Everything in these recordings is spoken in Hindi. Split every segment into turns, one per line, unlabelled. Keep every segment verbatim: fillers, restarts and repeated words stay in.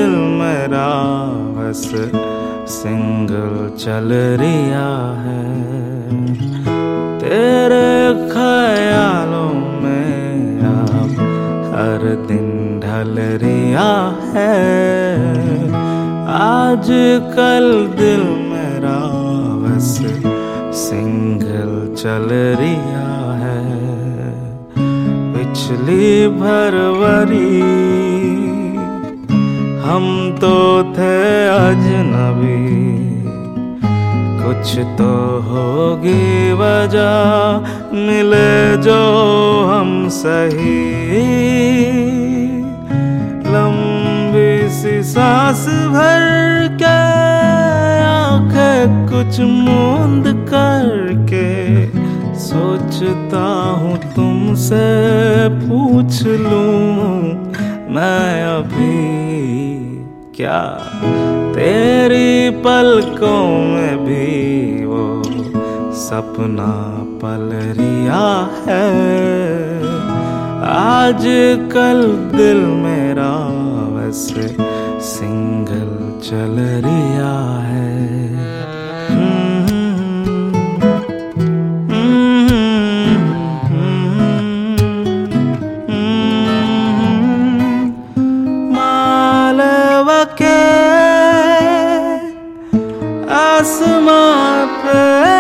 दिल मेरा बस सिंगल चल रिया है। तेरे ख्यालों में अब हर दिन ढल रिया है। आज कल दिल मेरा बस सिंगल चल रिया है। पिछली फरवरी हम तो थे अजनबी, कुछ तो होगी वजह मिले जो हम सही। लंबी सी सांस भर के आंखें कुछ मूंद करके सोचता हूँ तुमसे पूछ लूं मैं अभी क्या तेरी पलकों में भी वो सपना पल रिया है। आज कल दिल मेरा वैसे सिंगल चल रिया है। के आसमां पे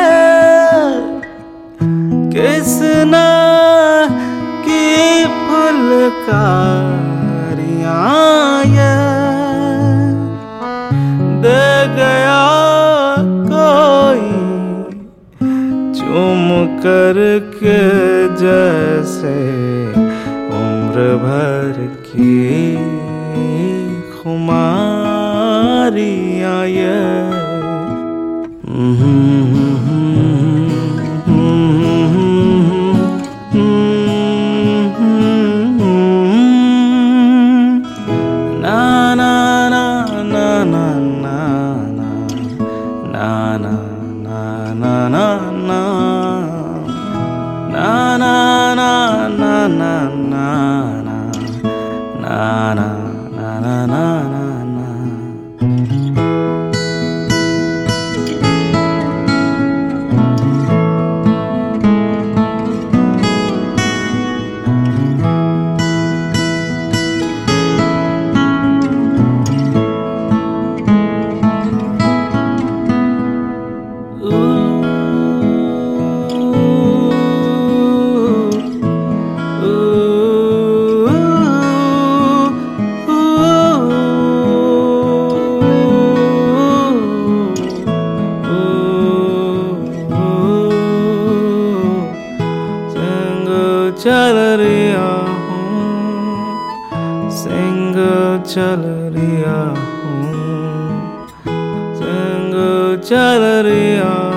किसना की फुलकारियां ये दे गया कोई चूम करके जैसे उम्र भर की खुमारियां ये। ना ना ना ना ना ना ना ना ना ना ना ना ना ना ना ना ना ना ना na na na na चल रिया हूँ, सिंगल चल रिया हूँ, सिंगल चल रिया।